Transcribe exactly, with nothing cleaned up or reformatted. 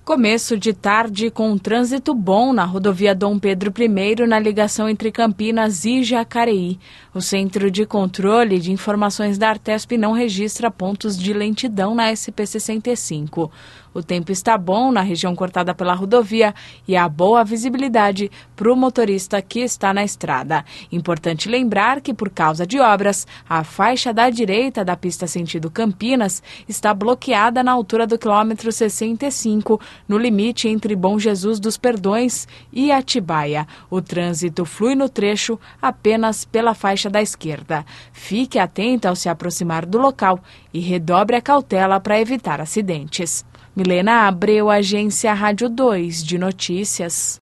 Começo de tarde com um trânsito bom na rodovia Dom Pedro I, na ligação entre Campinas e Jacareí. O Centro de Controle de Informações da Artesp não registra pontos de lentidão na S P sessenta e cinco. O tempo está bom na região cortada pela rodovia e há boa visibilidade para o motorista que está na estrada. Importante lembrar que, por causa de obras, a faixa da direita da pista sentido Campinas está bloqueada na altura do quilômetro sessenta e cinco, no limite entre Bom Jesus dos Perdões e Atibaia. O trânsito flui no trecho apenas pela faixa da esquerda. Fique atento ao se aproximar do local e redobre a cautela para evitar acidentes. Milena Abreu, Agência Rádio dois de Notícias.